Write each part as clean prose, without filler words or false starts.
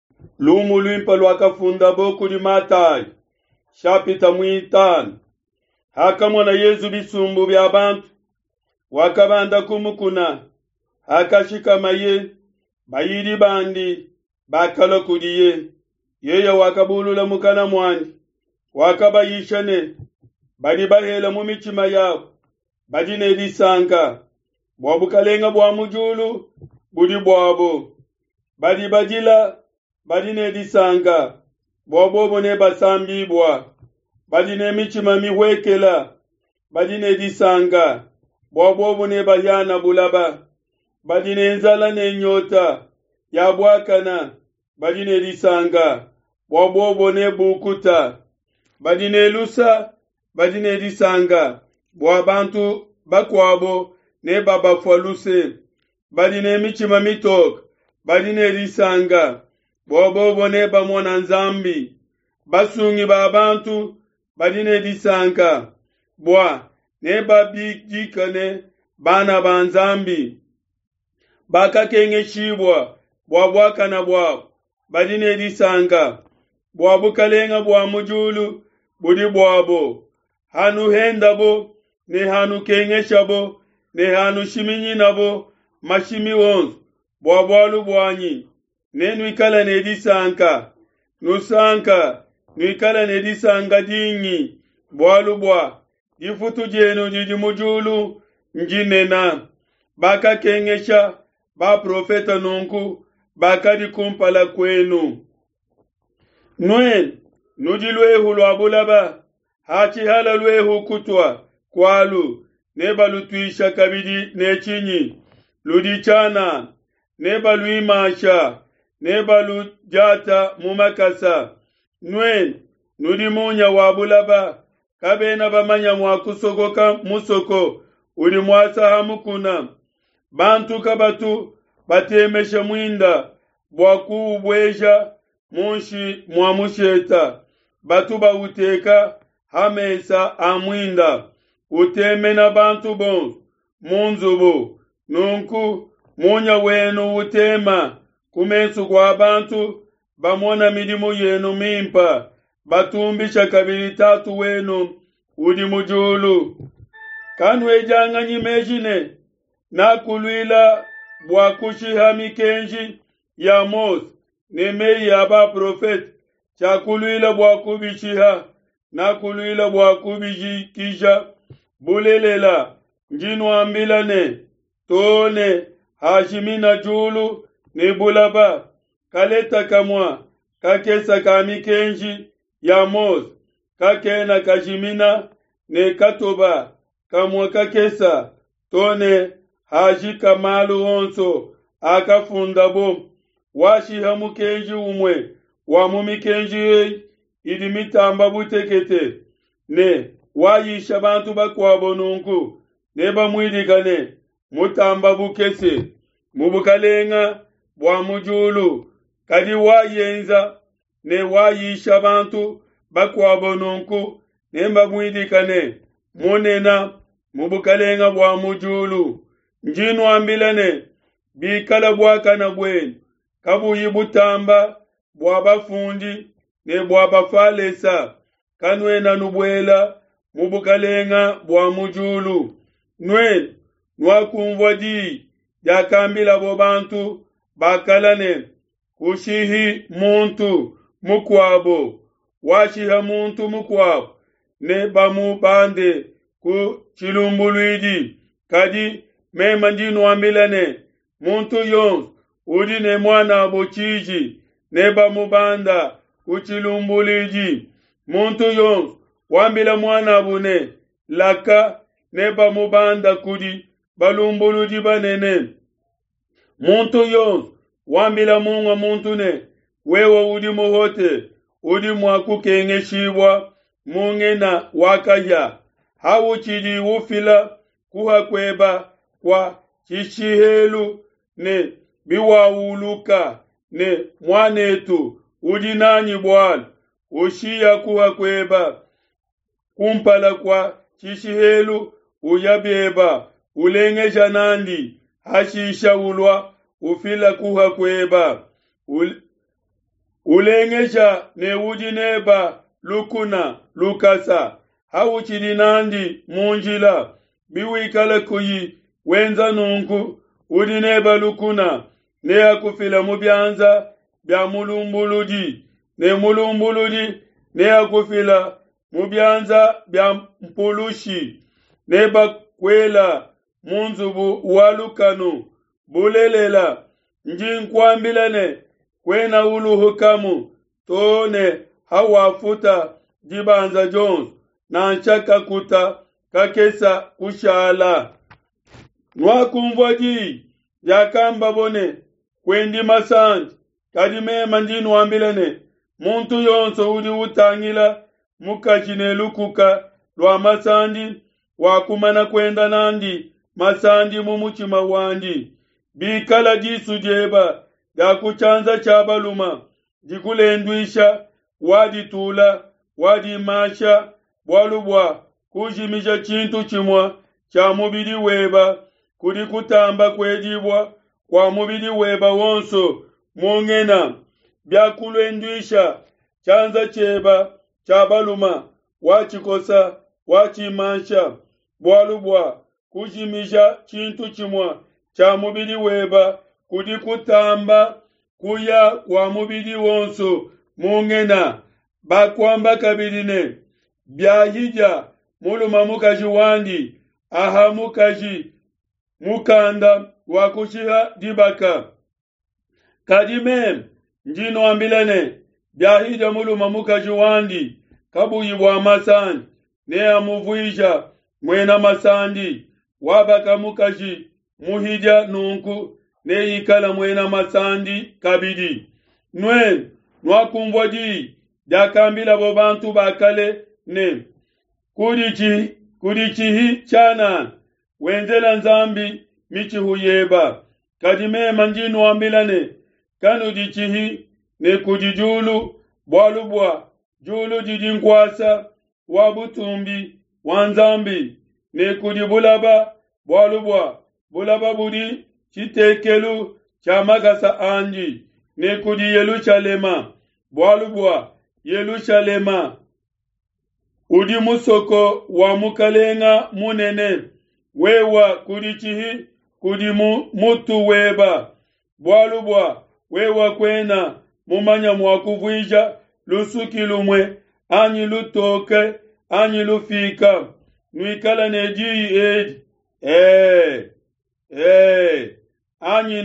lumu lwimpa lwakafunda boku di Matayi shapita mwitanu. Hakamona Yesu bisumbu bya bantu wakabanda kumukuna hakashika maye bayiri bandi bakala kudiye yeya wakabulula mukana mwandi wakabayishane badi bahela mu mitima yabo badine lisanka bwabukalenga bwa mujulu budi bwabo badi badila badine lisanka bwabo ne basambibwa badine mitima mihwekela badine lisanka bwabo ne bahyana bulaba badine nzala ne nyota ya bwakana badine lisanga bwabo ne bukuta badine lusa badine lisanga bwabantu bakwabo ne baba faluse badine michima mitok badine lisanga bwabo ne bamona nzambi basungi babantu badine lisanga bwa ne babijikane bana banzambi bakakenge shibwa bwabwakana bwabo badine lisanga bwabukalenga bwa mujulu budi bwabo hanu hendabo ne hanu kengeshabo ne hanu shiminyinabo mashimi wonzu bwabwalu bwanyi ne nwikala ne lisanka nusanka nwikala ne lisanga dinyi bwalu bwa difutu jenu jiji mujulu njinena baka kengesha ba profeta nunku baka di kumpala kwenu nuen nujilwehu lwabulaba hachi hala lwehu kutwa kwalu nebalutwisha kabidi nechinyi ludichana nebaluimasha nebalujata mumakasa nuen nudimunya wabulaba kabena bamanya mwakusogoka musoko uli mwasa hamukuna bantu kabatu batemesha mwinda bwaku bweja munshi mwamusheta batu bawuteka hamesa amwinda utemena bantu bon munzubu nunku munya wenu utema kumesu kwa bantu bamona midimu yenu mimpa batumbisha kabili tatu wenu udi mujulu kanwe janga nyimejine na kulwila bwakushiha mikenji ya Mose nemei aba profet chakulwila bwakubishiha na kulwila bwakubijikisha bulelela njinu ambilane tone hashimina julu ne bulaba kaleta kamwa kakesa kamikenji ya Mose kakena kashimina ne katoba kamwa kakesa tone hashika malu onso akafunda bom washi hamukenji umwe wa mumikenji idimitamba butekete ne wayisha bantu bakwabo nunku ne bamwidikane mutamba bukese mubukalenga bwa mujulu kadi wayenza ne wayisha bantu bakwabo nunku ne bamwidikane munena mubukalenga bwa mujulu njinu ambilane bikala bwakana bwenu kabuyi butamba bwabafundi ne bwabafalesa kanwena nubwela mubukalenga bwa mujulu nwen nwakumvwadi yakambila bo bantu bakalane kushihi muntu mukwabo washiha muntu mukwabo ne bamubande ku chilumbulwidi kadi mema njinu ambilane muntu yonsu udi ne mwana bochiji ne bamubanda kuchilumbuliji muntu yonsu wambila mwana bune laka ne bamubanda kudi balumbuluji banene muntu yonsu wambila mungwa muntu ne wewa udi muhote udi mwakukengeshiwa mungena wakaya hawuchidi ufila kuhakweba kwa chishihelu ne biwawuluka ne mwanetu udinanyi bwala ushiya kuhakweba kumpala kwa chishihelu uyabyeba ulengesha nandi hashisha ulwa ufila kuhakweba ulengesha ne udineba lukuna lukasa hauchili nandi munjila biwikala kuyi wenza nunku udineba lukuna ne akufila mubyanza bya mulumbuludi ne mulumbuludi ne akufila mubyanza bya mpulushi ne bakwela munzubu walukanu bulelela njinkwambilane kwena uluhukamu tone hawafuta jibanza Jones na nchaka kuta kakesa kushala nwakumvwaji yakamba bone kwendi masandi kadime mandinu wambilane muntu yonso udi utangila mukachine lukuka lwa masandi wakumana kwenda nandi masandi mumuchima wandi bikala jisu jeba yakuchanza chabaluma jikulendwisha wadi tula wadi masha bwalubwa kujimisha chintu chimwa cha mubidi weba kudi kutamba kwejibwa kwa mubidi weba wonso mungena byakulendwisha chanza cheba chabaluma wachikosa wachimasha bwalubwa kujimisha chintu chimwa cha mubidi weba kudi kutamba kuya kwa mubidi wonso mungena bakwamba kabirine byahija muluma mukaji wandi aha mukaji mukanda wakushiha dibaka kadime njino ambilane byahija muluma mukaji wandi kabuyibwa masandi ne amuvuisha mwena masandi wabaka mukaji muhija nunku ne yikala mwena masandi kabidi nwe nwakumvwaji jakambila bo bantu bakale ne kudichihi chana wenzela nzambi michi huyeba kadime manjinu wambilane kanu dichihi ne kudijulu bwalubwa julu didinkwasa wabutumbi wanzambi ne kudibulaba bwalubwa bulaba budi chitekelu chamagasa anji ne kudi Yerusalema bwalubwa Yerusalema udi musoko wa mukalenga munene wewa kudi chihi kudi mutu weba bwalubwa wewa kwena mumanya mwakuvwija lusuki lumwe anyi lutoke anyi lufika nwikala neji edi anyi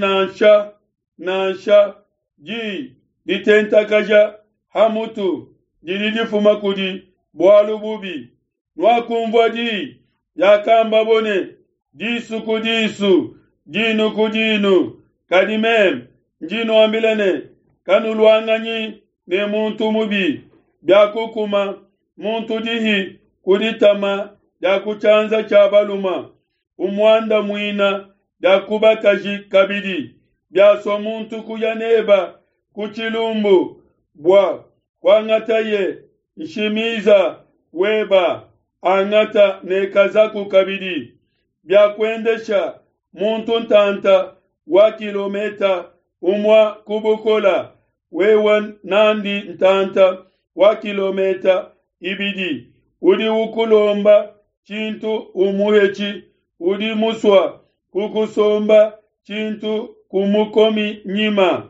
nansha ji ditentakaja hamutu jididifuma kudi bwalububi nwakumvwaji yakamba bone disu kudisu jinu kudinu kadimem njino ambilane kanulwanganyi ne muntu mubi byakukuma muntu dihi kuditama yakuchanza chabaluma umwanda mwina yakubakaji kabidi byaso muntu kuyaneba kuchilumbu bwa kwangataye nshimiza weba angata nekazaku kabidi byakwendesha muntu ntanta wa kilometa umwa kubukola wewa nandi ntanta wa kilometa ibidi udi ukulomba chintu umuhechi udi muswa kukusomba chintu kumukomi nyima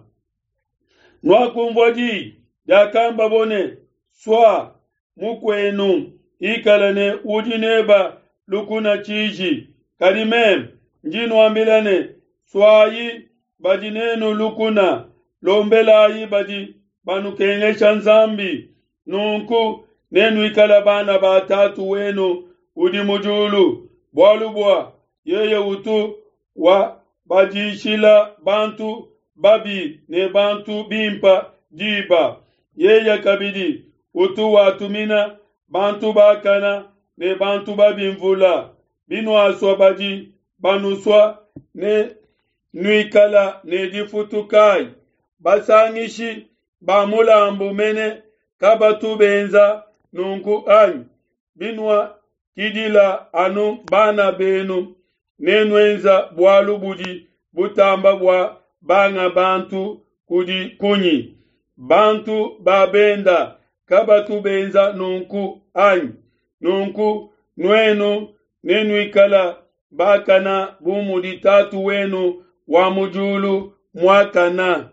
nwakumvwaji yakamba bone swa mukwenu ikalane udineba lukuna chiji kadimem njino ambilane swayi badinenu lukuna lombelayi badi banukengesha nzambi nunku nenu ikala bana batatu wenu udimujulu bwalubwa yeye utu wa bajishila bantu babi ne bantu bimpa jiba yeye kabidi utu watumina bantu bakana ne bantu babimvula binu aswa baji banuswa ne nuikala ne difutukai basangishi bamulambu mene kabatu benza nunku anyi binwa kidila anu bana benu nenwenza bwalu budi butamba bwa banga bantu kudi kunyi bantu babenda kabatu benza nunku anyi nunku nwenu nenwikala bakana bumudi tatu wenu wa mujulu mwakana